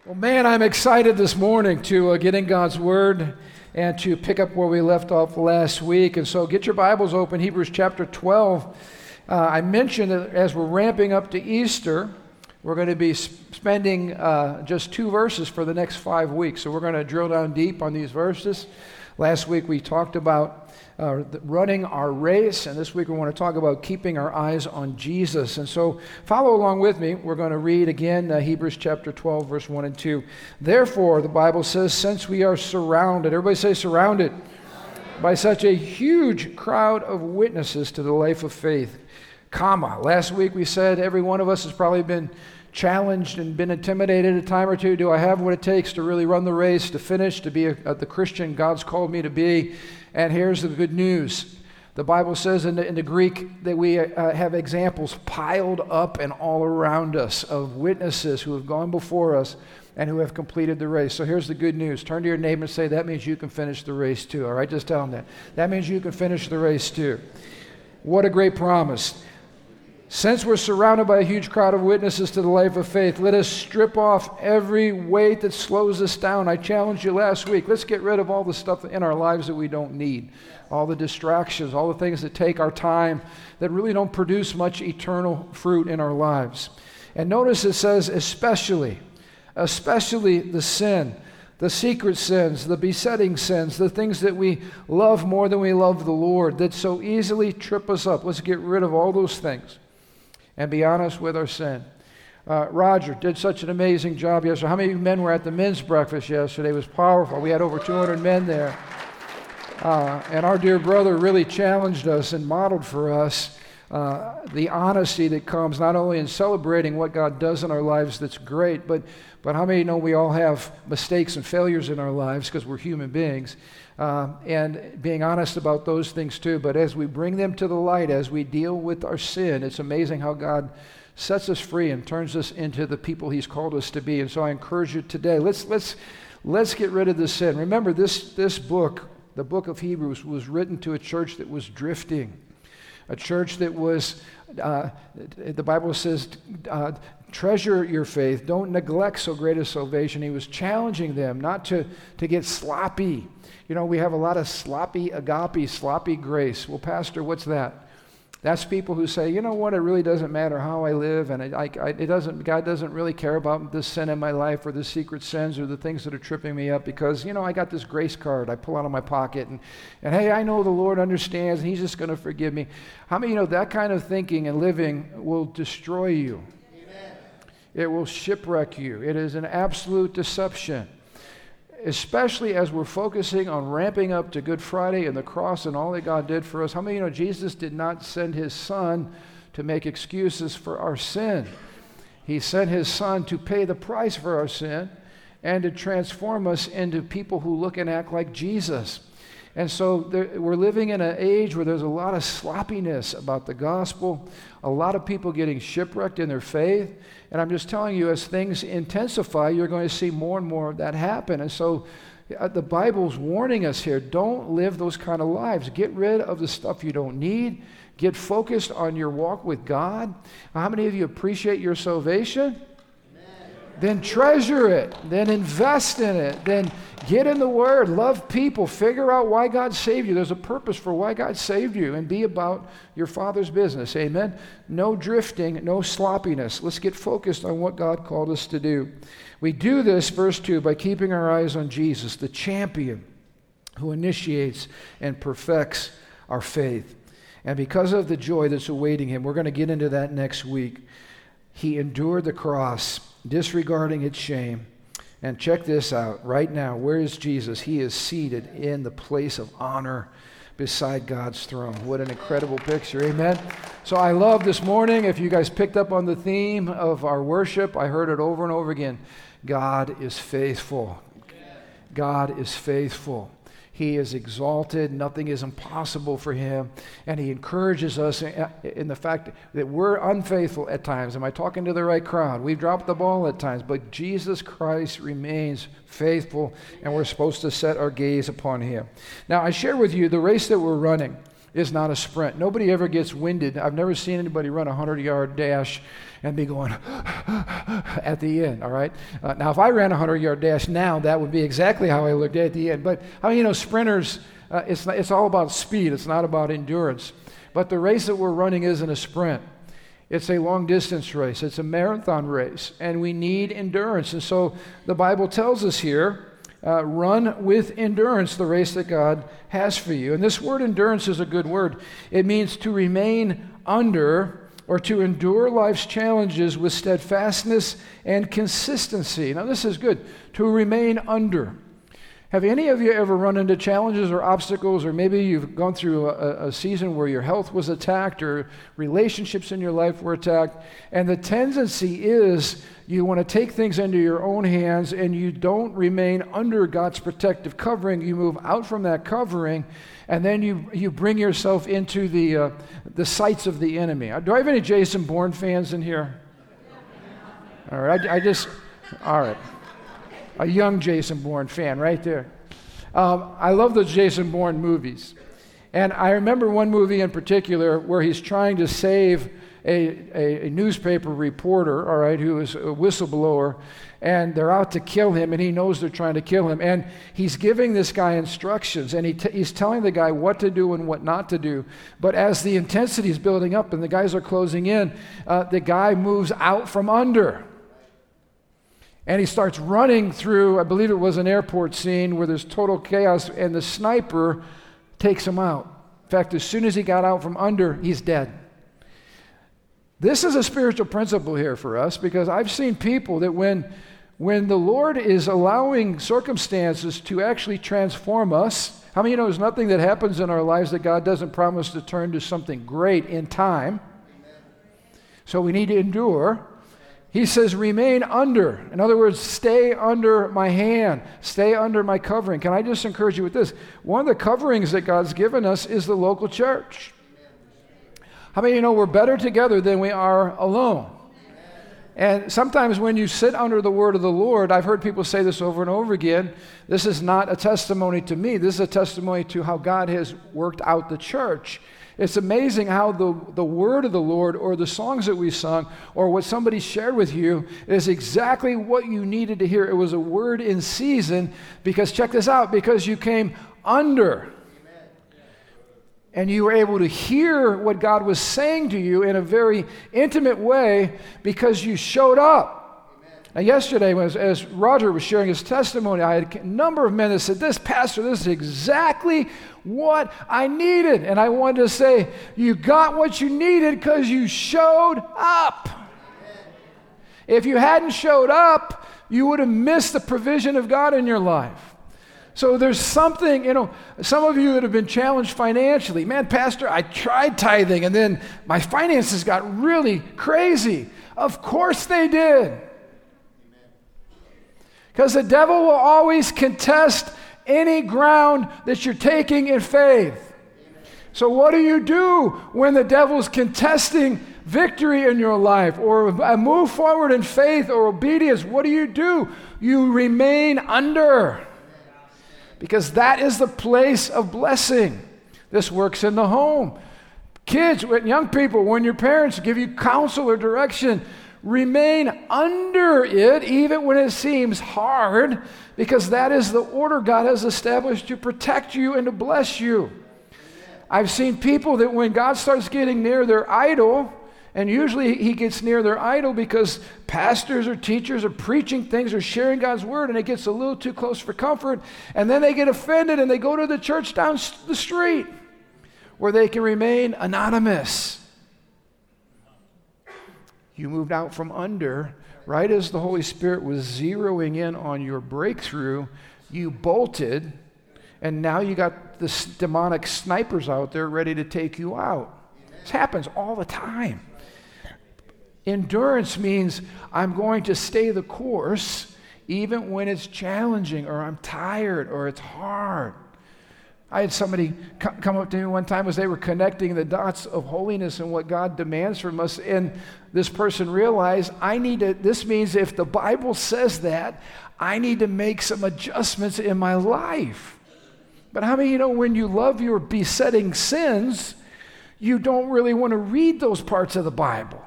Well, man, I'm excited this morning to get in God's Word and to pick up where we left off last week. And so get your Bibles open, Hebrews chapter 12. I mentioned that as we're ramping up to Easter, we're going to be spending just 2 verses for the next 5 weeks. So we're going to drill down deep on these verses. Last week we talked about running our race, and this week we want to talk about keeping our eyes on Jesus. And so follow along with me. We're going to read again Hebrews chapter 12, verse 1 and 2. Therefore, the Bible says, since we are surrounded, everybody say surrounded, by such a huge crowd of witnesses to the life of faith, last week we said every one of us has probably been challenged and been intimidated a time or two. Do I have what it takes to really run the race, to finish, to be the Christian God's called me to be? And here's the good news. The Bible says in the Greek that we have examples piled up and all around us of witnesses who have gone before us and who have completed the race. So here's the good news. Turn to your neighbor and say, that means you can finish the race too. All right, just tell them that. That means you can finish the race too. What a great promise. Since we're surrounded by a huge crowd of witnesses to the life of faith, let us strip off every weight that slows us down. I challenged you last week. Let's get rid of all the stuff in our lives that we don't need. All the distractions, all the things that take our time, that really don't produce much eternal fruit in our lives. And notice it says especially the sin, the secret sins, the besetting sins, the things that we love more than we love the Lord, that so easily trip us up. Let's get rid of all those things and be honest with our sin. Roger did such an amazing job yesterday. How many men were at the men's breakfast yesterday? It was powerful. We had over 200 men there. And our dear brother really challenged us and modeled for us the honesty that comes not only in celebrating what God does in our lives that's great, but how many know we all have mistakes and failures in our lives because we're human beings, and being honest about those things too. But as we bring them to the light, as we deal with our sin, it's amazing how God sets us free and turns us into the people He's called us to be. And so I encourage you today, let's get rid of the sin. Remember, this book, the book of Hebrews, was written to a church that was drifting, a church that was, the Bible says, treasure your faith. Don't neglect so great a salvation. He was challenging them not to get sloppy. You know, we have a lot of sloppy agape, sloppy grace. Well, Pastor, what's that? That's people who say, you know what, it really doesn't matter how I live, and God doesn't really care about this sin in my life or the secret sins or the things that are tripping me up because, you know, I got this grace card I pull out of my pocket, and hey, I know the Lord understands, and He's just going to forgive me. How many know that kind of thinking and living will destroy you? Amen. It will shipwreck you. It is an absolute deception. Especially as we're focusing on ramping up to Good Friday and the cross and all that God did for us. How many of you know Jesus did not send His Son to make excuses for our sin? He sent His Son to pay the price for our sin and to transform us into people who look and act like Jesus. And so we're living in an age where there's a lot of sloppiness about the gospel, a lot of people getting shipwrecked in their faith. And I'm just telling you, as things intensify, you're going to see more and more of that happen. And so the Bible's warning us here, don't live those kind of lives. Get rid of the stuff you don't need. Get focused on your walk with God. How many of you appreciate your salvation? Then treasure it, then invest in it, then get in the Word, love people, figure out why God saved you. There's a purpose for why God saved you, and be about your Father's business, amen? No drifting, no sloppiness. Let's get focused on what God called us to do. We do this, verse 2, by keeping our eyes on Jesus, the champion who initiates and perfects our faith. And because of the joy that's awaiting Him, we're going to get into that next week. He endured the cross, disregarding its shame. And check this out. Right now, where is Jesus? He is seated in the place of honor beside God's throne. What an incredible picture. Amen. So I love this morning, if you guys picked up on the theme of our worship, I heard it over and over again. God is faithful. God is faithful. He is exalted. Nothing is impossible for Him. And He encourages us in the fact that we're unfaithful at times. Am I talking to the right crowd? We've dropped the ball at times, but Jesus Christ remains faithful, and we're supposed to set our gaze upon Him. Now, I share with you the race that we're running. is not a sprint. Nobody ever gets winded. I've never seen anybody run a 100-yard dash and be going at the end, all right? Now, if I ran a 100-yard dash now, that would be exactly how I looked at the end. But, sprinters, it's all about speed. It's not about endurance. But the race that we're running isn't a sprint. It's a long-distance race. It's a marathon race, and we need endurance. And so the Bible tells us here, run with endurance the race that God has for you. And this word endurance is a good word. It means to remain under or to endure life's challenges with steadfastness and consistency. Now, this is good. To remain under. Have any of you ever run into challenges or obstacles, or maybe you've gone through a season where your health was attacked or relationships in your life were attacked, and the tendency is you want to take things into your own hands and you don't remain under God's protective covering. You move out from that covering, and then you bring yourself into the sights of the enemy. Do I have any Jason Bourne fans in here? All right, all right. A young Jason Bourne fan right there. I love the Jason Bourne movies. And I remember one movie in particular where he's trying to save a newspaper reporter, all right, who is a whistleblower, and they're out to kill him, and he knows they're trying to kill him. And he's giving this guy instructions, and he's telling the guy what to do and what not to do. But as the intensity is building up and the guys are closing in, the guy moves out from under. And he starts running through, I believe it was an airport scene where there's total chaos, and the sniper takes him out. In fact, as soon as he got out from under, he's dead. This is a spiritual principle here for us, because I've seen people that when the Lord is allowing circumstances to actually transform us, how many of you know there's nothing that happens in our lives that God doesn't promise to turn to something great in time? So we need to endure. He says, remain under. In other words, stay under my hand. Stay under my covering. Can I just encourage you with this? One of the coverings that God's given us is the local church. How many of you know we're better together than we are alone? And sometimes when you sit under the word of the Lord, I've heard people say this over and over again, this is not a testimony to me. This is a testimony to how God has worked out the church. It's amazing how the word of the Lord or the songs that we sung or what somebody shared with you is exactly what you needed to hear. It was a word in season because, check this out, because you came under. And you were able to hear what God was saying to you in a very intimate way because you showed up. Now, yesterday, as Roger was sharing his testimony, I had a number of men that said, Pastor, this is exactly what I needed. And I wanted to say, you got what you needed because you showed up. If you hadn't showed up, you would have missed the provision of God in your life. So there's something, some of you that have been challenged financially. Man, Pastor, I tried tithing and then my finances got really crazy. Of course they did. Because the devil will always contest any ground that you're taking in faith. So what do you do when the devil's contesting victory in your life or a move forward in faith or obedience? What do? You remain under. Because that is the place of blessing. This works in the home. Kids, young people, when your parents give you counsel or direction, remain under it even when it seems hard, because that is the order God has established to protect you and to bless you. I've seen people that when God starts getting near their idol, and usually he gets near their idol because pastors or teachers are preaching things or sharing God's word, and it gets a little too close for comfort, and then they get offended and they go to the church down the street where they can remain anonymous. You moved out from under, right as the Holy Spirit was zeroing in on your breakthrough, you bolted, and now you got the demonic snipers out there ready to take you out. This happens all the time. Endurance means I'm going to stay the course even when it's challenging or I'm tired or it's hard. I had somebody come up to me one time as they were connecting the dots of holiness and what God demands from us, and this person realized, this means if the Bible says that, I need to make some adjustments in my life. But how many of you know when you love your besetting sins, you don't really want to read those parts of the Bible?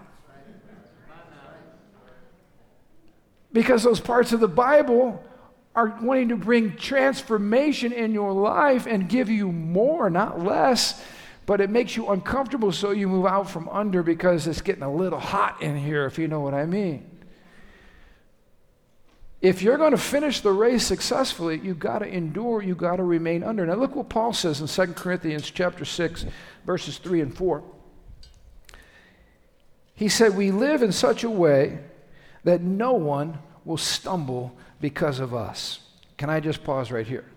Because those parts of the Bible are wanting to bring transformation in your life and give you more, not less, but it makes you uncomfortable, so you move out from under because it's getting a little hot in here, if you know what I mean. If you're going to finish the race successfully, you've got to endure, you've got to remain under. Now look what Paul says in 2 Corinthians chapter 6, verses 3 and 4. He said, we live in such a way that no one will stumble because of us. Can I just pause right here?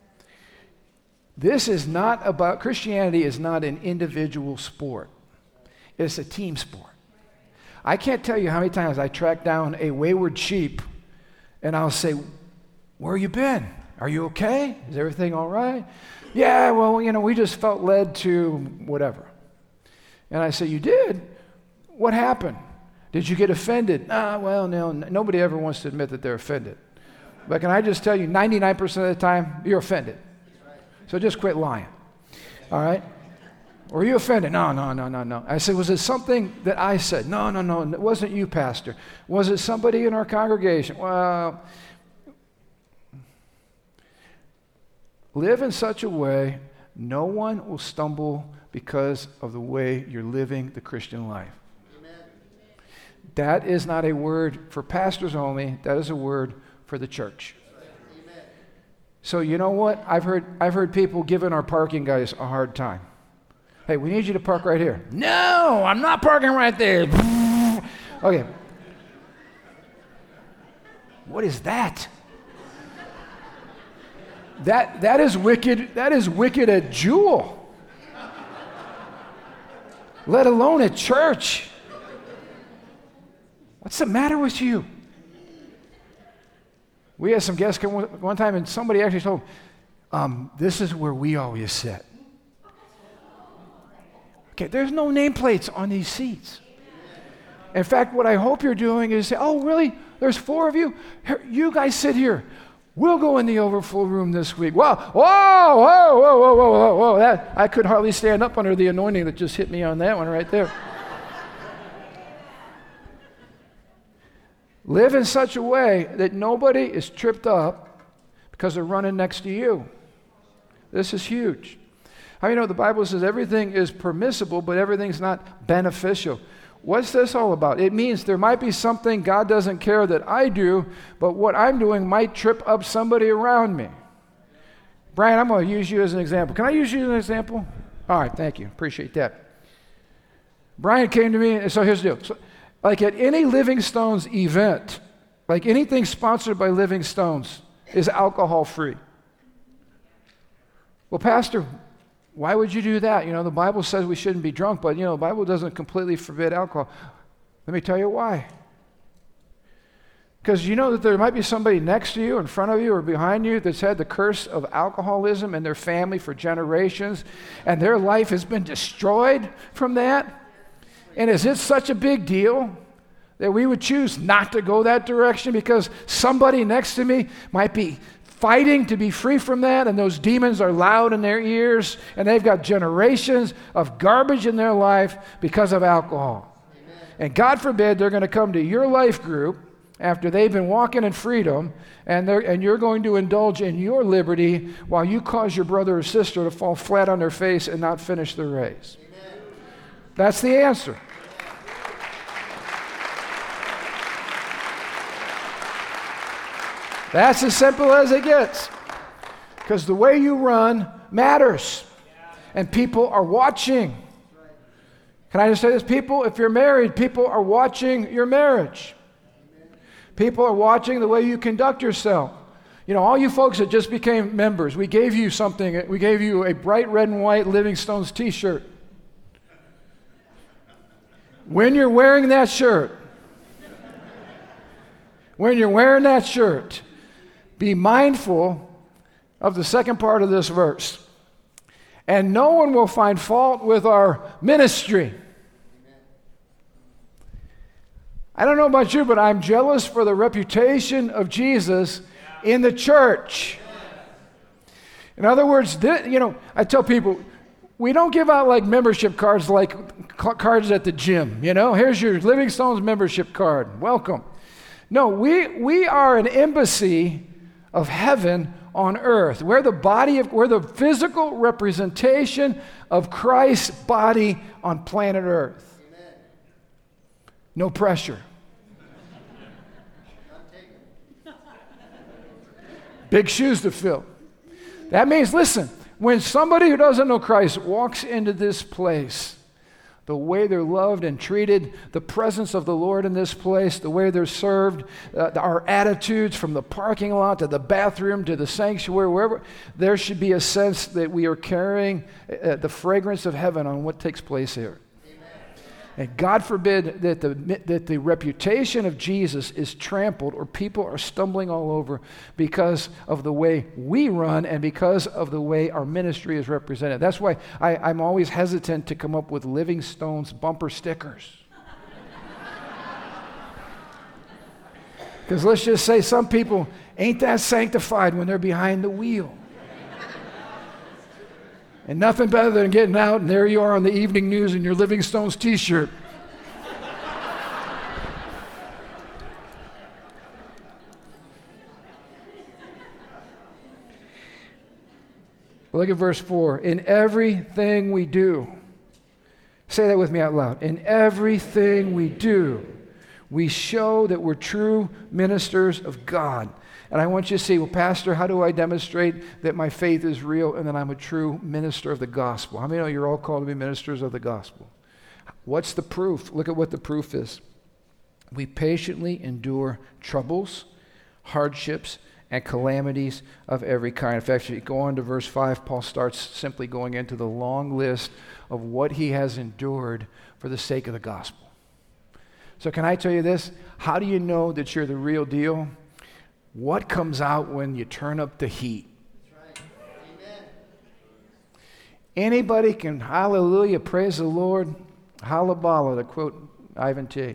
This is not about, Christianity is not an individual sport. It's a team sport. I can't tell you how many times I track down a wayward sheep and I'll say, where you been? Are you okay? Is everything all right? Yeah, well, we just felt led to whatever. And I say, you did? What happened? Did you get offended? Well, no, nobody ever wants to admit that they're offended. But can I just tell you, 99% of the time, you're offended. So just quit lying. All right? Were you offended? No. I said, was it something that I said? No. It wasn't you, Pastor. Was it somebody in our congregation? Well, live in such a way no one will stumble because of the way you're living the Christian life. Amen. That is not a word for pastors only. That is a word for the church. Amen. So you know what? I've heard people giving our parking guys a hard time. Hey, we need you to park right here. No, I'm not parking right there. Okay. What is that? That is wicked. That is wicked at Jewel. Let alone at church. What's the matter with you? We had some guests come one time, and somebody actually told them, this is where we always sit. Okay, there's no nameplates on these seats. In fact, what I hope you're doing is say, oh, really? There's 4 of you? Here, you guys sit here. We'll go in the overflow room this week. Whoa. That, I could hardly stand up under the anointing that just hit me on that one right there. Live in such a way that nobody is tripped up because they're running next to you. This is huge. How the Bible says everything is permissible, but everything's not beneficial. What's this all about? It means there might be something God doesn't care that I do, but what I'm doing might trip up somebody around me. Brian, I'm going to use you as an example. Can I use you as an example? All right, thank you. Appreciate that. Brian came to me, and so here's the deal. So, like at any Living Stones event, like anything sponsored by Living Stones, is alcohol free. Well, Pastor, why would you do that? The Bible says we shouldn't be drunk, but, the Bible doesn't completely forbid alcohol. Let me tell you why. Because you know that there might be somebody next to you, in front of you, or behind you that's had the curse of alcoholism in their family for generations, and their life has been destroyed from that. And is it such a big deal that we would choose not to go that direction because somebody next to me might be fighting to be free from that, and those demons are loud in their ears, and they've got generations of garbage in their life because of alcohol. Amen. And God forbid they're going to come to your life group after they've been walking in freedom, and you're going to indulge in your liberty while you cause your brother or sister to fall flat on their face and not finish the race. Amen. That's the answer. That's as simple as it gets. Because the way you run matters. And people are watching. Can I just say this? People, if you're married, people are watching your marriage. People are watching the way you conduct yourself. All you folks that just became members, we gave you something. We gave you a bright red and white Living Stones t-shirt. When you're wearing that shirt, be mindful of the second part of this verse. And no one will find fault with our ministry. I don't know about you, but I'm jealous for the reputation of Jesus in the church. In other words, I tell people, we don't give out like membership cards like cards at the gym. Here's your Living Stones membership card. Welcome. No, we are an embassy of heaven on earth. We're the physical representation of Christ's body on planet Earth. Amen. No pressure. Big shoes to fill. That means, listen, when somebody who doesn't know Christ walks into this place, the way they're loved and treated, the presence of the Lord in this place, the way they're served, our attitudes from the parking lot to the bathroom to the sanctuary, wherever, there should be a sense that we are carrying the fragrance of heaven on what takes place here. And God forbid that the reputation of Jesus is trampled or people are stumbling all over because of the way we run and because of the way our ministry is represented. That's why I'm always hesitant to come up with Living Stones bumper stickers. Because let's just say some people ain't that sanctified when they're behind the wheel. And nothing better than getting out and there you are on the evening news in your Living Stones t-shirt. Look at verse 4. In everything we do. Say that with me out loud. In everything we do, we show that we're true ministers of God. And I want you to see, well, Pastor, how do I demonstrate that my faith is real and that I'm a true minister of the gospel? How many know you're all called to be ministers of the gospel? What's the proof? Look at what the proof is. We patiently endure troubles, hardships, and calamities of every kind. In fact, if you go on to verse 5, Paul starts simply going into the long list of what he has endured for the sake of the gospel. So can I tell you this? How do you know that you're the real deal? What comes out when you turn up the heat? That's right. Amen. Anybody can hallelujah, praise the Lord, halabala, to quote Ivan T.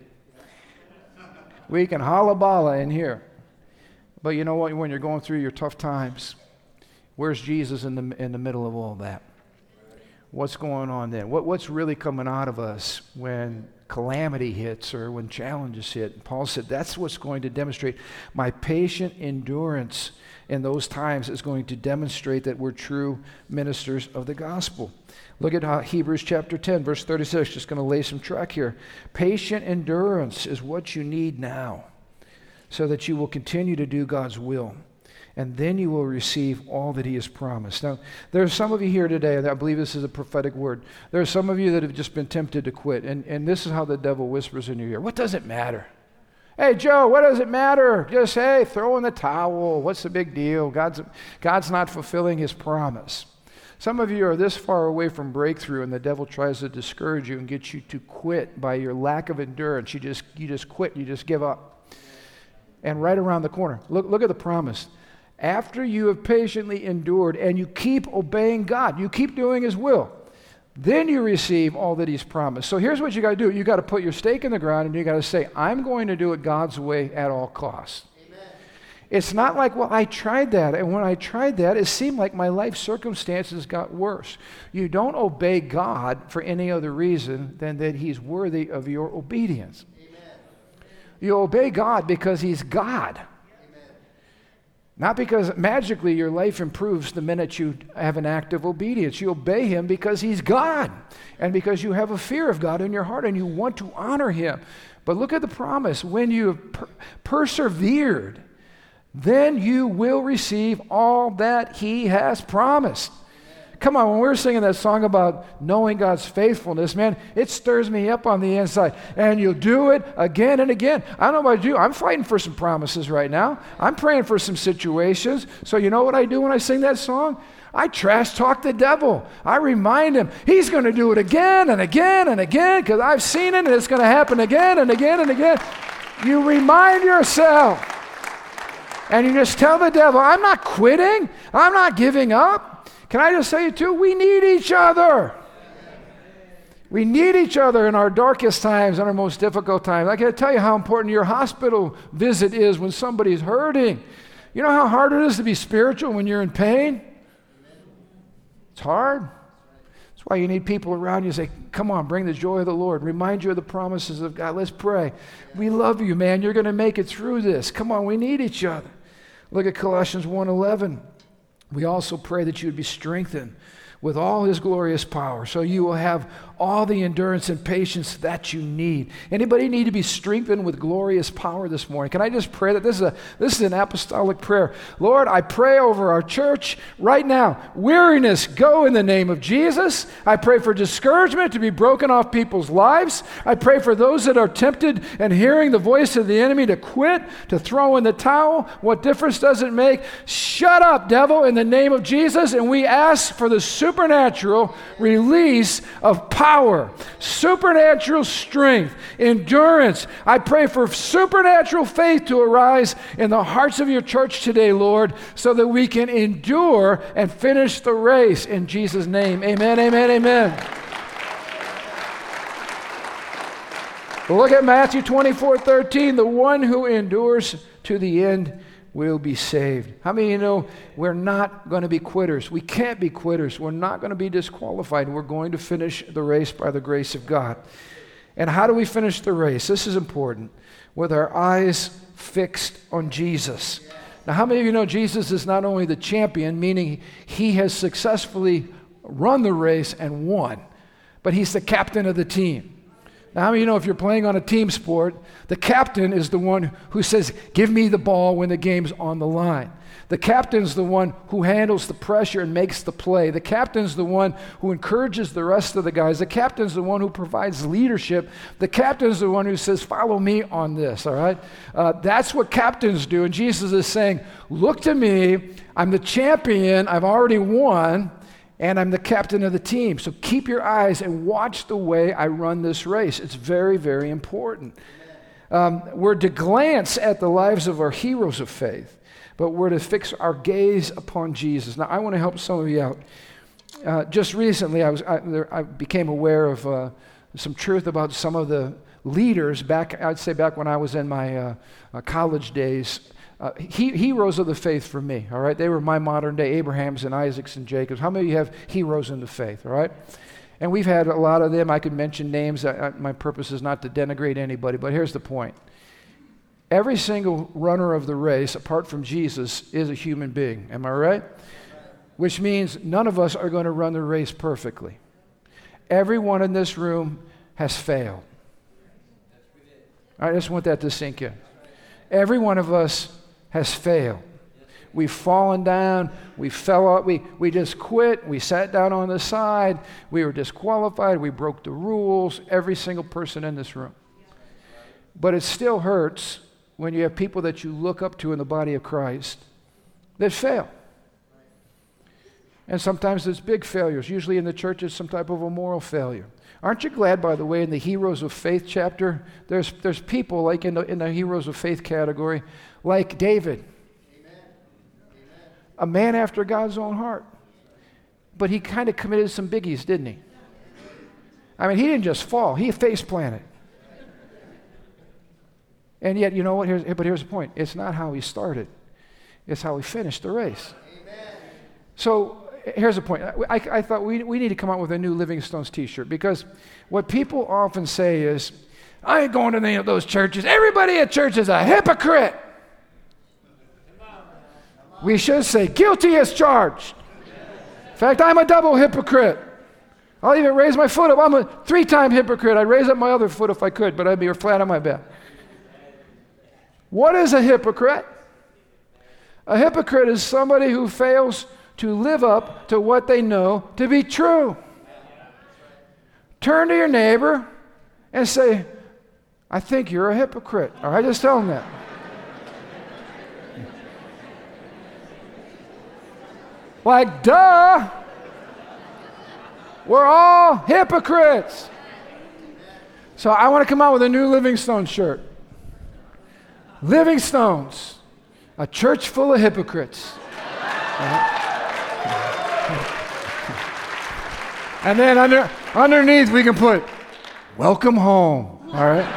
We can halabala in here. But you know what? When you're going through your tough times, where's Jesus in the middle of all that? What's going on then? What's really coming out of us when calamity hits or when challenges hit? And Paul said that's what's going to demonstrate. My patient endurance in those times is going to demonstrate that we're true ministers of the gospel. Look at Hebrews chapter 10, verse 36. Just going to lay some track here. Patient endurance is what you need now so that you will continue to do God's will. And then you will receive all that he has promised. Now, there are some of you here today, and I believe this is a prophetic word. There are some of you that have just been tempted to quit. And this is how the devil whispers in your ear. What does it matter? Hey, Joe, what does it matter? Just, hey, throw in the towel. What's the big deal? God's not fulfilling his promise. Some of you are this far away from breakthrough, and the devil tries to discourage you and get you to quit by your lack of endurance. You just quit. You just give up. And right around the corner, look at the promise. After you have patiently endured and you keep obeying God, you keep doing his will, then you receive all that he's promised. So here's what you got to do. You got to put your stake in the ground and you got to say, I'm going to do it God's way at all costs. Amen. It's not like, well, I tried that. And when I tried that, it seemed like my life circumstances got worse. You don't obey God for any other reason than that he's worthy of your obedience. Amen. You obey God because he's God. Not because magically your life improves the minute you have an act of obedience. You obey him because he's God and because you have a fear of God in your heart and you want to honor him. But look at the promise. When you have persevered, then you will receive all that he has promised. Come on, when we're singing that song about knowing God's faithfulness, man, it stirs me up on the inside. And you'll do it again and again. I don't know about you. I'm fighting for some promises right now. I'm praying for some situations. So you know what I do when I sing that song? I trash talk the devil. I remind him he's going to do it again and again and again because I've seen it and it's going to happen again and again and again. You remind yourself. And you just tell the devil, I'm not quitting. I'm not giving up. Can I just say too, we need each other. We need each other in our darkest times and our most difficult times. I can tell you how important your hospital visit is when somebody's hurting. You know how hard it is to be spiritual when you're in pain? It's hard. That's why you need people around you to say, come on, bring the joy of the Lord. Remind you of the promises of God. Let's pray. We love you, man. You're going to make it through this. Come on, we need each other. Look at Colossians 1:11. We also pray that you would be strengthened with all his glorious power, so you will have all the endurance and patience that you need. Anybody need to be strengthened with glorious power this morning? Can I just pray that this is an apostolic prayer? Lord, I pray over our church right now. Weariness, go in the name of Jesus. I pray for discouragement to be broken off people's lives. I pray for those that are tempted and hearing the voice of the enemy to quit, to throw in the towel. What difference does it make? Shut up, devil, in the name of Jesus. And we ask for the supernatural release of power, supernatural strength, endurance. I pray for supernatural faith to arise in the hearts of your church today, Lord, so that we can endure and finish the race in Jesus' name. Amen, amen, amen. Look at Matthew 24:13. The one who endures to the end will be saved. How many of you know we're not going to be quitters? We can't be quitters. We're not going to be disqualified. We're going to finish the race by the grace of God. And how do we finish the race? This is important. With our eyes fixed on Jesus. Now, how many of you know Jesus is not only the champion, meaning he has successfully run the race and won, but he's the captain of the team. Now, how many of you know if you're playing on a team sport, the captain is the one who says, give me the ball when the game's on the line. The captain's the one who handles the pressure and makes the play. The captain's the one who encourages the rest of the guys. The captain's the one who provides leadership. The captain's the one who says, follow me on this, all right? That's what captains do. And Jesus is saying, look to me. I'm the champion. I've already won. And I'm the captain of the team. So keep your eyes and watch the way I run this race. It's very, very important. We're to glance at the lives of our heroes of faith, but we're to fix our gaze upon Jesus. Now, I want to help some of you out. Just recently, I became aware of some truth about some of the leaders I'd say back when I was in my college days. Heroes of the faith for me, all right? They were my modern day Abrahams and Isaacs and Jacobs. How many of you have heroes in the faith, all right? And we've had a lot of them. I could mention names. My purpose is not to denigrate anybody, but here's the point. Every single runner of the race, apart from Jesus, is a human being. Am I right? Which means none of us are going to run the race perfectly. Everyone in this room has failed. I just want that to sink in. Every one of us has failed. We've fallen down, we fell out, we just quit, we sat down on the side, we were disqualified, we broke the rules, every single person in this room. But it still hurts when you have people that you look up to in the body of Christ that fail. And sometimes it's big failures. Usually in the church it's some type of a moral failure. Aren't you glad, by the way, in the Heroes of Faith chapter, there's people like in the Heroes of Faith category, like David, a man after God's own heart. But he kind of committed some biggies, didn't he? I mean, he didn't just fall, he face planted. And yet, you know what? Here's the point. It's not how he started. It's how he finished the race. So here's the point. I thought we need to come out with a new Living Stones t-shirt, because what people often say is, I ain't going to any of those churches. Everybody at church is a hypocrite. We should say, guilty as charged. In fact, I'm a double hypocrite. I'll even raise my foot up. I'm a 3-time hypocrite. I'd raise up my other foot if I could, but I'd be flat on my back. What is a hypocrite? A hypocrite is somebody who fails to live up to what they know to be true. Turn to your neighbor and say, I think you're a hypocrite. All right, just tell them that. Like, duh. We're all hypocrites. So I want to come out with a new Living Stones shirt. Living Stones, a church full of hypocrites. And then underneath we can put, welcome home. All right?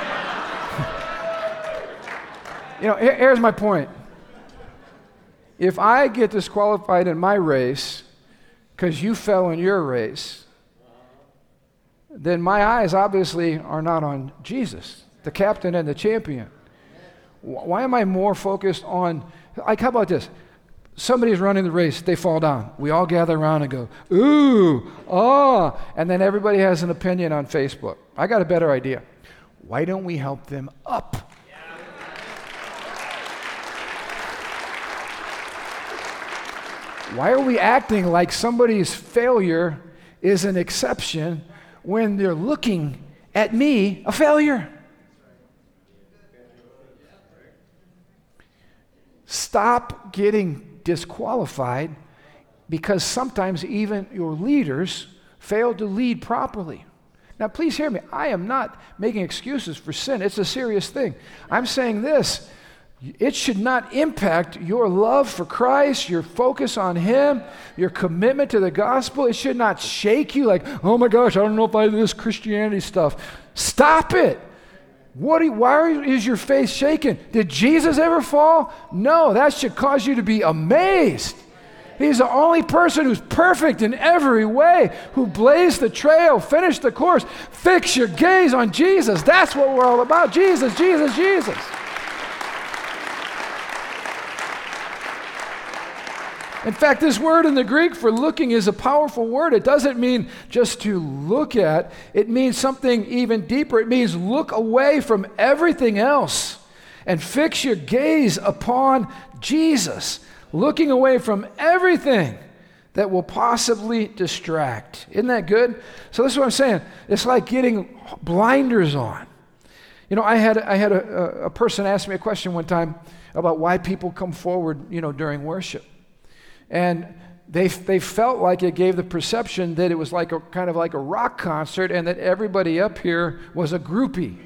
You know, here's my point. If I get disqualified in my race, because you fell in your race, then my eyes obviously are not on Jesus, the captain and the champion. Why am I more focused on, like, how about this? Somebody's running the race, they fall down. We all gather around and go, ooh, oh, and then everybody has an opinion on Facebook. I got a better idea. Why don't we help them up? Why are we acting like somebody's failure is an exception when they're looking at me, a failure? Stop getting disqualified because sometimes even your leaders fail to lead properly. Now, please hear me. I am not making excuses for sin. It's a serious thing. I'm saying this. It should not impact your love for Christ, your focus on Him, your commitment to the gospel. It should not shake you like, oh my gosh, I don't know if I do this Christianity stuff. Stop it. Why is your faith shaken? Did Jesus ever fall? No, that should cause you to be amazed. He's the only person who's perfect in every way, who blazed the trail, finished the course. Fix your gaze on Jesus. That's what we're all about. Jesus, Jesus, Jesus. In fact, this word in the Greek for looking is a powerful word. It doesn't mean just to look at. It means something even deeper. It means look away from everything else and fix your gaze upon Jesus, looking away from everything that will possibly distract. Isn't that good? So this is what I'm saying. It's like getting blinders on. You know, I had a person ask me a question one time about why people come forward, during worship. And they felt like it gave the perception that it was like kind of like a rock concert and that everybody up here was a groupie.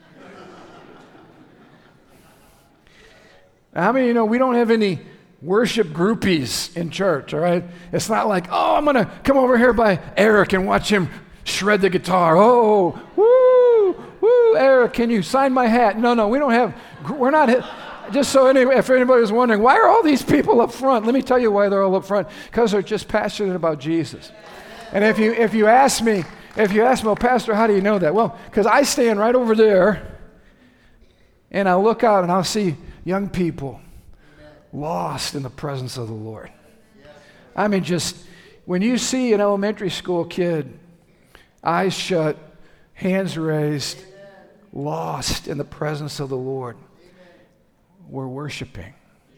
Now, how many we don't have any worship groupies in church, all right? It's not like, oh, I'm going to come over here by Eric and watch him shred the guitar. Oh, woo, Eric, can you sign my hat? No, we're not. Just so if anybody was wondering, why are all these people up front? Let me tell you why they're all up front. Because they're just passionate about Jesus. And if you ask me, well, Pastor, how do you know that? Well, because I stand right over there, and I'll look out and I'll see young people lost in the presence of the Lord. I mean, just when you see an elementary school kid, eyes shut, hands raised, lost in the presence of the Lord, we're worshiping.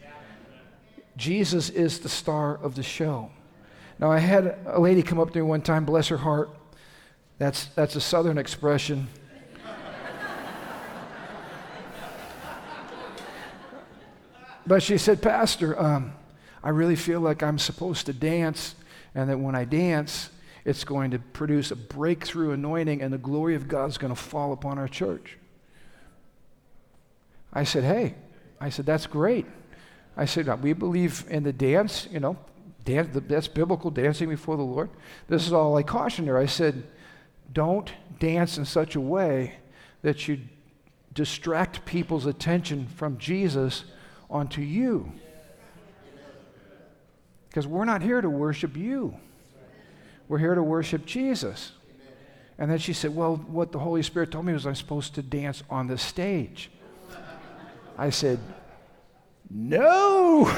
Jesus is the star of the show. Now, I had a lady come up to me one time, bless her heart. That's a southern expression. But she said, Pastor, I really feel like I'm supposed to dance, and that when I dance, it's going to produce a breakthrough anointing, and the glory of God is going to fall upon our church. I said, that's great. I said, we believe in the dance, that's biblical, dancing before the Lord. This is all I cautioned her. I said, don't dance in such a way that you distract people's attention from Jesus onto you. Because we're not here to worship you. We're here to worship Jesus. And then she said, well, what the Holy Spirit told me was I'm supposed to dance on the stage. I said, no.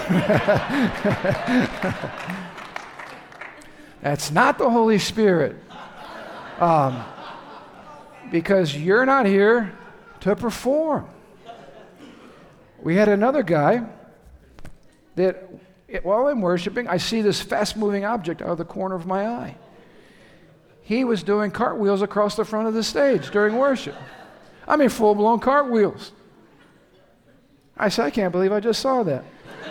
That's not the Holy Spirit. Because you're not here to perform. We had another guy that, while I'm worshiping, I see this fast-moving object out of the corner of my eye. He was doing cartwheels across the front of the stage during worship. I mean, full-blown cartwheels. I said, I can't believe I just saw that.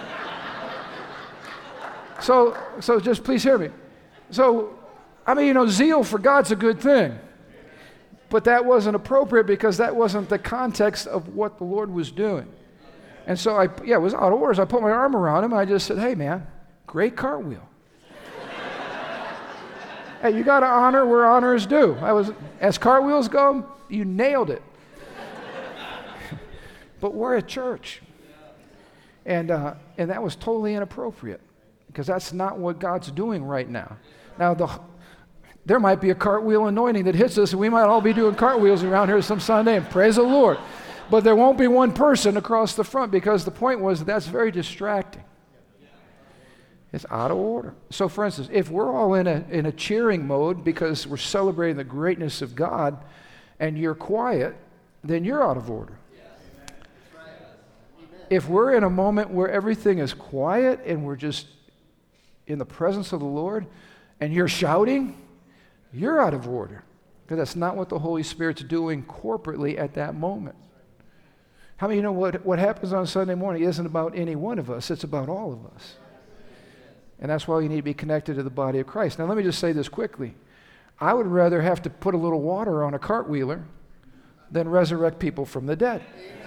So just please hear me. So, I mean, zeal for God's a good thing. But that wasn't appropriate because that wasn't the context of what the Lord was doing. And so, it was out of orders. I put my arm around him and I just said, hey, man, great cartwheel. Hey, you got to honor where honor is due. As cartwheels go, you nailed it. But we're at church. And that was totally inappropriate. because that's not what God's doing right now. Now, there might be a cartwheel anointing that hits us, and we might all be doing cartwheels around here some Sunday, and praise the Lord. But there won't be one person across the front, because the point was that's very distracting. It's out of order. So, for instance, if we're all in a cheering mode because we're celebrating the greatness of God, and you're quiet, then you're out of order. If we're in a moment where everything is quiet and we're just in the presence of the Lord, and you're shouting, you're out of order, because that's not what the Holy Spirit's doing corporately at that moment. How many of you know what happens on Sunday morning isn't about any one of us, it's about all of us. And that's why you need to be connected to the body of Christ. Now let me just say this quickly. I would rather have to put a little water on a cartwheeler than resurrect people from the dead.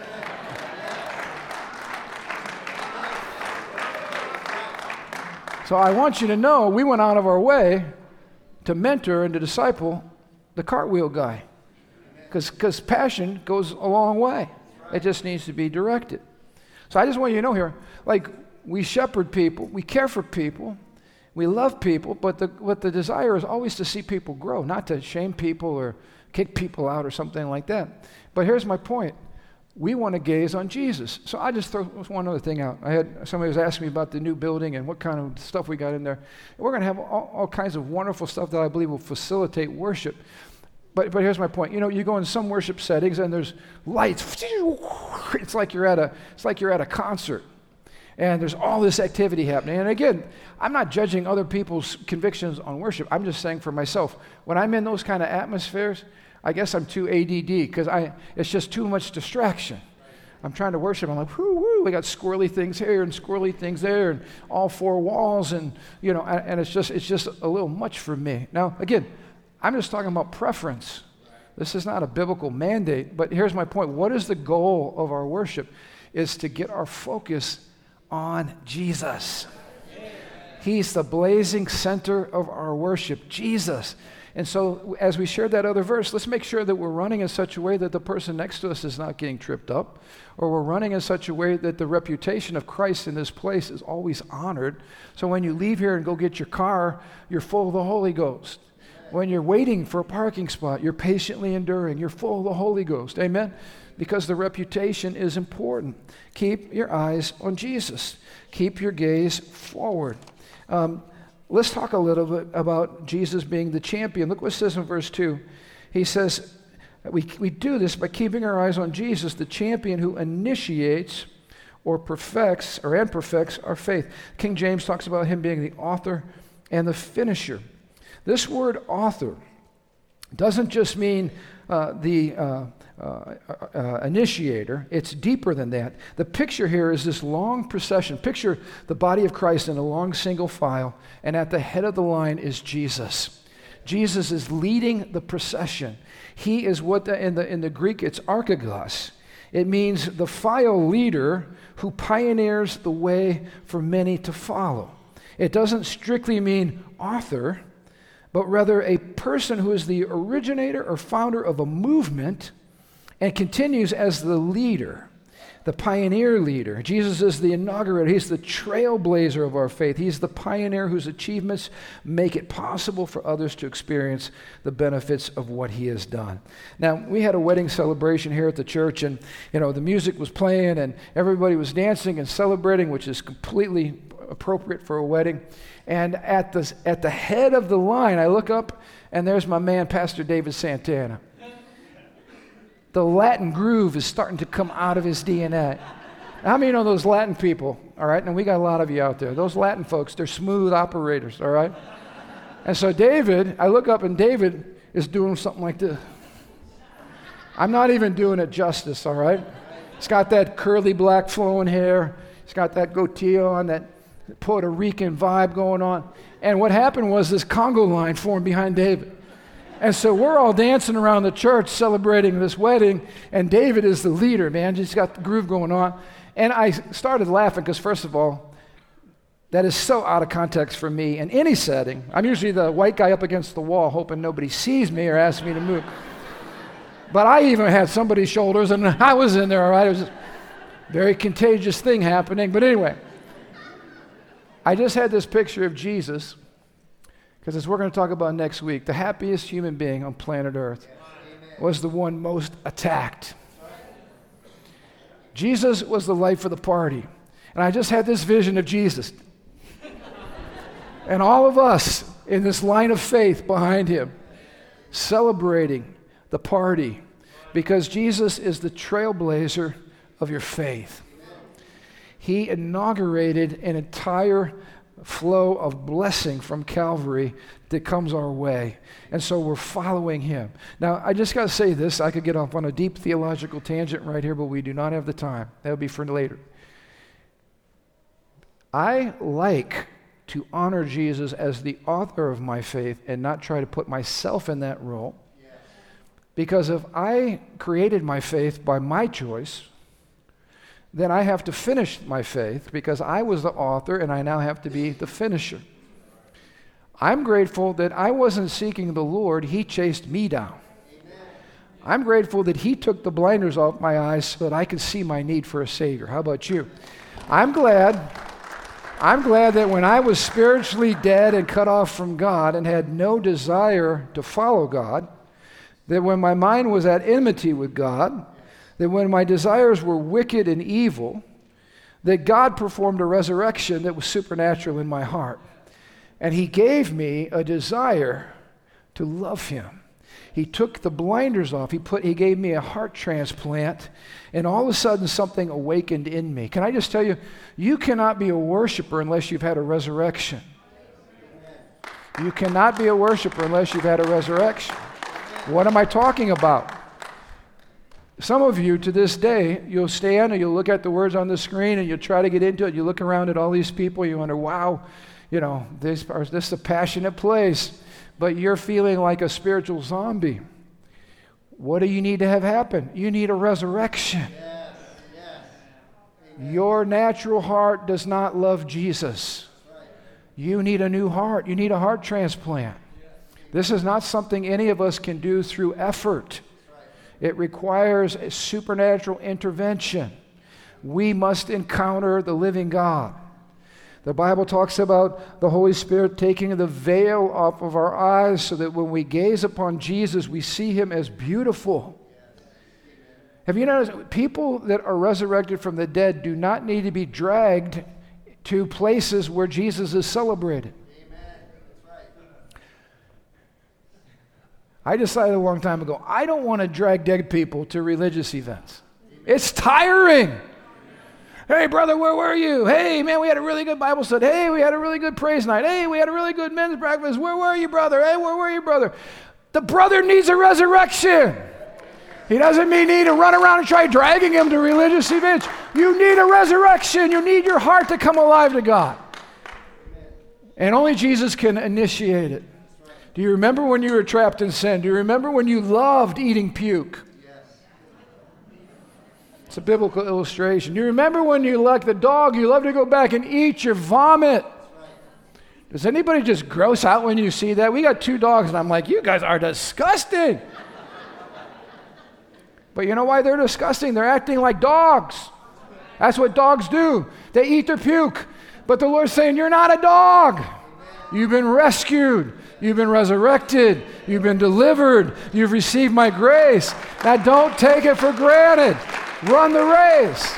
So I want you to know we went out of our way to mentor and to disciple the cartwheel guy, because passion goes a long way. It just needs to be directed. So I just want you to know here, like, we shepherd people, we care for people, we love people, but what the desire is always to see people grow, not to shame people or kick people out or something like that. But here's my point. We want to gaze on Jesus. So I just throw one other thing out. Somebody was asking me about the new building and what kind of stuff we got in there. And we're going to have all kinds of wonderful stuff that I believe will facilitate worship. But here's my point. You know, you go in some worship settings and there's lights. It's like you're at a concert. And there's all this activity happening. And again, I'm not judging other people's convictions on worship. I'm just saying for myself, when I'm in those kind of atmospheres, I guess I'm too ADD, because it's just too much distraction. I'm trying to worship. I'm like, whoo, we got squirrely things here and squirrely things there, and all four walls, and and it's just a little much for me. Now, again, I'm just talking about preference. This is not a biblical mandate, but here's my point. What is the goal of our worship? Is to get our focus on Jesus. He's the blazing center of our worship, Jesus. And so as we shared that other verse, let's make sure that we're running in such a way that the person next to us is not getting tripped up, or we're running in such a way that the reputation of Christ in this place is always honored. So when you leave here and go get your car, you're full of the Holy Ghost. When you're waiting for a parking spot, you're patiently enduring. You're full of the Holy Ghost. Amen? Because the reputation is important. Keep your eyes on Jesus. Keep your gaze forward. Let's talk a little bit about Jesus being the champion. Look what it says in verse 2. He says, we do this by keeping our eyes on Jesus, the champion who initiates or perfects our faith. King James talks about him being the author and the finisher. This word author doesn't just mean the initiator. It's deeper than that. The picture here is this long procession. Picture the body of Christ in a long single file, and at the head of the line is Jesus. Jesus is leading the procession. He is what in the Greek it's archegos. It means the file leader who pioneers the way for many to follow. It doesn't strictly mean author, but rather a person who is the originator or founder of a movement and continues as the leader, the pioneer leader. Jesus is the inaugurator. He's the trailblazer of our faith. He's the pioneer whose achievements make it possible for others to experience the benefits of what he has done. Now, we had a wedding celebration here at the church, and the music was playing, and everybody was dancing and celebrating, which is completely appropriate for a wedding. And at the head of the line, I look up, and there's my man, Pastor David Santana. The Latin groove is starting to come out of his DNA. How many know those Latin people, all right? And we got a lot of you out there. Those Latin folks, they're smooth operators, all right? And so I look up, and David is doing something like this. I'm not even doing it justice, all right? He's got that curly black flowing hair. He's got that goatee on, that Puerto Rican vibe going on. And what happened was this Congo line formed behind David. And so we're all dancing around the church celebrating this wedding, and David is the leader, man. He's got the groove going on. And I started laughing because, first of all, that is so out of context for me in any setting. I'm usually the white guy up against the wall hoping nobody sees me or asks me to move. But I even had somebody's shoulders, and I was in there, all right? It was a very contagious thing happening. But anyway, I just had this picture of Jesus, because as we're going to talk about next week, the happiest human being on planet Earth was the one most attacked. Jesus was the life of the party. And I just had this vision of Jesus. And all of us in this line of faith behind him, celebrating the party, because Jesus is the trailblazer of your faith. He inaugurated an entire flow of blessing from Calvary that comes our way. And so we're following him. Now, I just got to say this. I could get off on a deep theological tangent right here, but we do not have the time. That would be for later. I like to honor Jesus as the author of my faith and not try to put myself in that role. Because if I created my faith by my choice, then I have to finish my faith because I was the author and I now have to be the finisher. I'm grateful that I wasn't seeking the Lord, he chased me down. I'm grateful that he took the blinders off my eyes so that I could see my need for a Savior. How about you? I'm glad that when I was spiritually dead and cut off from God and had no desire to follow God, that when my mind was at enmity with God, that when my desires were wicked and evil, that God performed a resurrection that was supernatural in my heart. And he gave me a desire to love him. He took the blinders off. He gave me a heart transplant, and all of a sudden something awakened in me. Can I just tell you, you cannot be a worshiper unless you've had a resurrection. You cannot be a worshiper unless you've had a resurrection. What am I talking about? Some of you to this day, you'll stand and you'll look at the words on the screen and you'll try to get into it. You look around at all these people, you wonder, wow, this is a passionate place. But you're feeling like a spiritual zombie. What do you need to have happen? You need a resurrection. Yes. Your natural heart does not love Jesus. You need a new heart. You need a heart transplant. This is not something any of us can do through effort. It requires a supernatural intervention. We must encounter the living God. The Bible talks about the Holy Spirit taking the veil off of our eyes so that when we gaze upon Jesus, we see him as beautiful. Have you noticed, people that are resurrected from the dead do not need to be dragged to places where Jesus is celebrated. I decided a long time ago, I don't want to drag dead people to religious events. It's tiring. Hey, brother, where were you? Hey, man, we had a really good Bible study. Hey, we had a really good praise night. Hey, we had a really good men's breakfast. Where were you, brother? Hey, where were you, brother? The brother needs a resurrection. He doesn't need to run around and try dragging him to religious events. You need a resurrection. You need your heart to come alive to God. And only Jesus can initiate it. Do you remember when you were trapped in sin? Do you remember when you loved eating puke? It's a biblical illustration. Do you remember when you, like the dog, you love to go back and eat your vomit? Does anybody just gross out when you see that? We got 2 dogs, and I'm like, you guys are disgusting. But you know why they're disgusting? They're acting like dogs. That's what dogs do. They eat their puke. But the Lord's saying, you're not a dog. You've been rescued. You've been resurrected. You've been delivered. You've received my grace. Now don't take it for granted. Run the race.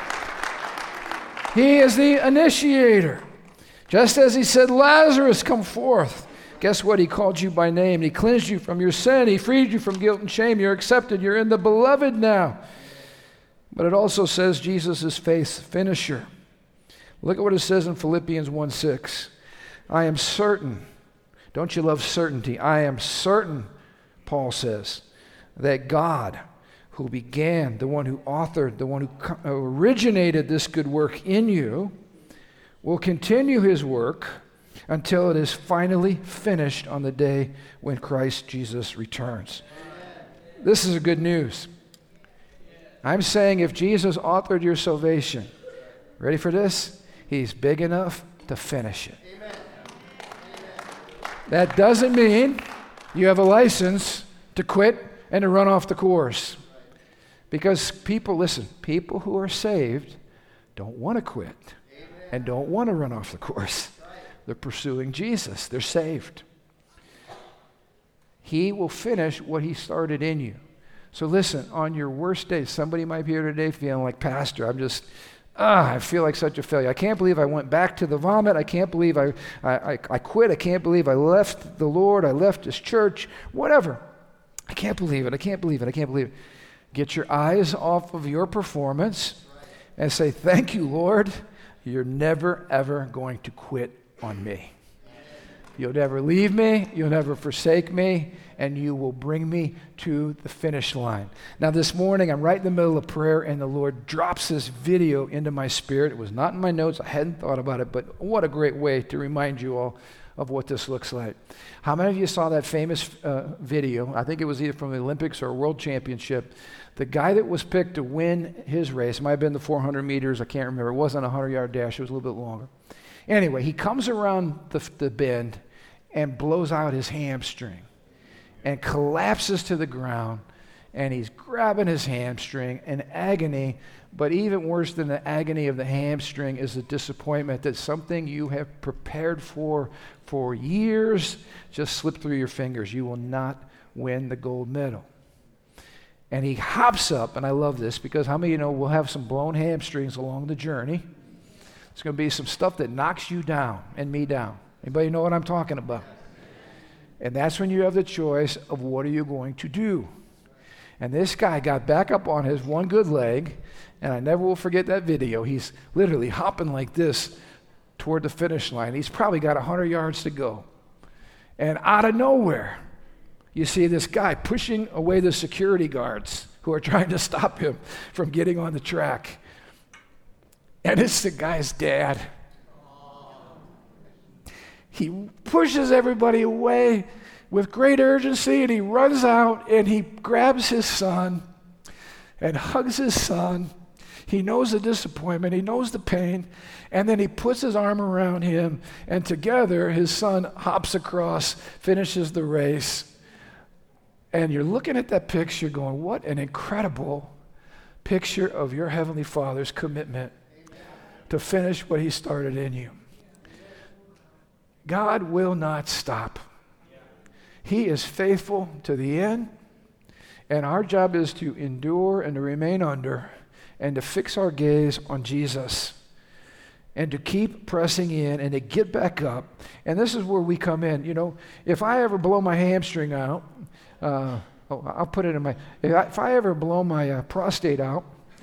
He is the initiator. Just as he said, Lazarus, come forth. Guess what? He called you by name. He cleansed you from your sin. He freed you from guilt and shame. You're accepted. You're in the beloved now. But it also says Jesus is faith's finisher. Look at what it says in Philippians 1:6. I am certain. Don't you love certainty? I am certain, Paul says, that God, who began, the one who authored, the one who originated this good work in you, will continue his work until it is finally finished on the day when Christ Jesus returns. This is good news. I'm saying if Jesus authored your salvation, ready for this? He's big enough to finish it. That doesn't mean you have a license to quit and to run off the course. Because people who are saved don't want to quit. and don't want to run off the course. They're pursuing Jesus. They're saved. He will finish what he started in you. So listen, on your worst day, somebody might be here today feeling like, Pastor, I feel like such a failure. I can't believe I went back to the vomit. I can't believe I quit. I can't believe I left the Lord. I left His church. Whatever. I can't believe it. I can't believe it. I can't believe it. Get your eyes off of your performance and say, thank you, Lord. You're never, ever going to quit on me. You'll never leave me. You'll never forsake me. And you will bring me to the finish line. Now this morning, I'm right in the middle of prayer, and the Lord drops this video into my spirit. It was not in my notes. I hadn't thought about it, but what a great way to remind you all of what this looks like. How many of you saw that famous video? I think it was either from the Olympics or a World Championship. The guy that was picked to win his race, it might have been the 400 meters, I can't remember. It wasn't a 100-yard dash. It was a little bit longer. Anyway, he comes around the bend and blows out his hamstring and collapses to the ground, and he's grabbing his hamstring in agony. But even worse than the agony of the hamstring is the disappointment that something you have prepared for years just slipped through your fingers. You will not win the gold medal. And he hops up, and I love this because how many of you know we'll have some blown hamstrings along the journey? It's going to be some stuff that knocks you down and me down. Anybody know what I'm talking about? And that's when you have the choice of what are you going to do. And this guy got back up on his one good leg, and I never will forget that video. He's literally hopping like this toward the finish line. He's probably got 100 yards to go. And out of nowhere, you see this guy pushing away the security guards who are trying to stop him from getting on the track. And it's the guy's dad. He pushes everybody away with great urgency, and he runs out and he grabs his son and hugs his son. He knows the disappointment, he knows the pain, and then he puts his arm around him, and together his son hops across, finishes the race. And you're looking at that picture going, what an incredible picture of your Heavenly Father's commitment to finish what He started in you. God will not stop. He is faithful to the end, and our job is to endure and to remain under and to fix our gaze on Jesus and to keep pressing in and to get back up. And this is where we come in. You know, if I ever blow my hamstring out, I'll put it in my, if I ever blow my prostate out,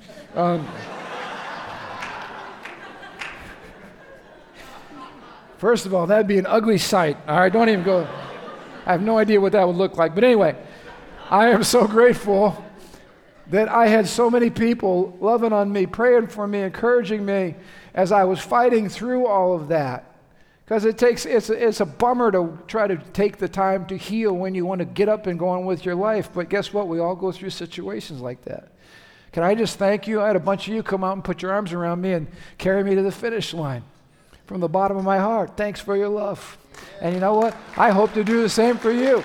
first of all, that'd be an ugly sight. All right, don't even go. I have no idea what that would look like. But anyway, I am so grateful that I had so many people loving on me, praying for me, encouraging me as I was fighting through all of that. Because it's a bummer to try to take the time to heal when you want to get up and go on with your life. But guess what? We all go through situations like that. Can I just thank you? I had a bunch of you come out and put your arms around me and carry me to the finish line. From the bottom of my heart, thanks for your love. And you know what? I hope to do the same for you.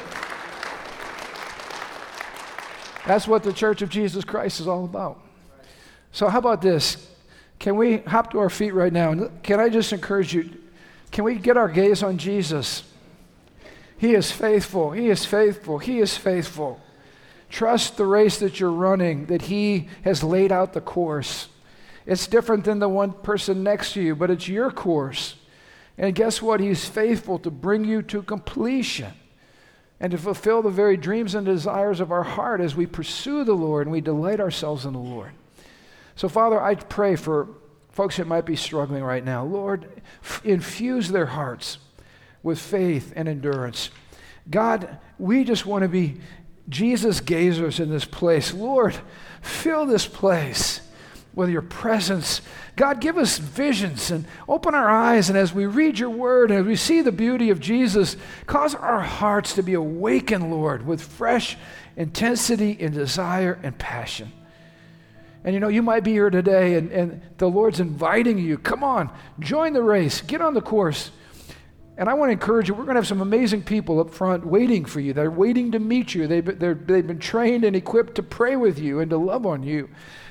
That's what the Church of Jesus Christ is all about. So how about this? Can we hop to our feet right now? And can I just encourage you, can we get our gaze on Jesus? He is faithful. He is faithful. He is faithful. Trust the race that you're running, that He has laid out the course. It's different than the one person next to you, but it's your course. And guess what? He's faithful to bring you to completion and to fulfill the very dreams and desires of our heart as we pursue the Lord and we delight ourselves in the Lord. So, Father, I pray for folks that might be struggling right now. Lord, infuse their hearts with faith and endurance. God, we just want to be Jesus gazers in this place. Lord, fill this place with your presence. God, give us visions and open our eyes, and as we read your word and as we see the beauty of Jesus, cause our hearts to be awakened, Lord, with fresh intensity and desire and passion. And you know, you might be here today and the Lord's inviting you, come on, join the race, get on the course. And I want to encourage you, we're going to have some amazing people up front waiting for you. They're waiting to meet you. They've been trained and equipped to pray with you and to love on you,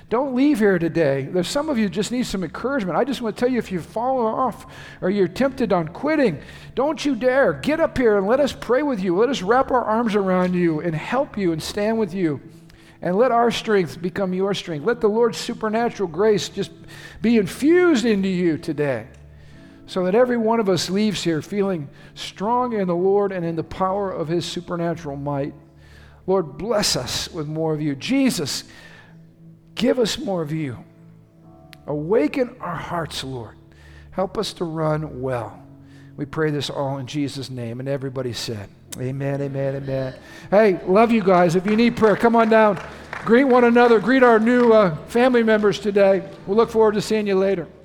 Don't leave here today. There's some of you just need some encouragement. I just want to tell you, if you've fallen off or you're tempted on quitting, don't you dare. Get up here and let us pray with you. Let us wrap our arms around you and help you and stand with you. And let our strength become your strength. Let the Lord's supernatural grace just be infused into you today, so that every one of us leaves here feeling strong in the Lord and in the power of his supernatural might. Lord, bless us with more of you. Jesus, give us more of you. Awaken our hearts, Lord. Help us to run well. We pray this all in Jesus' name. And everybody said, amen, amen, amen. Hey, love you guys. If you need prayer, come on down. Greet one another. Greet our new family members today. We'll look forward to seeing you later.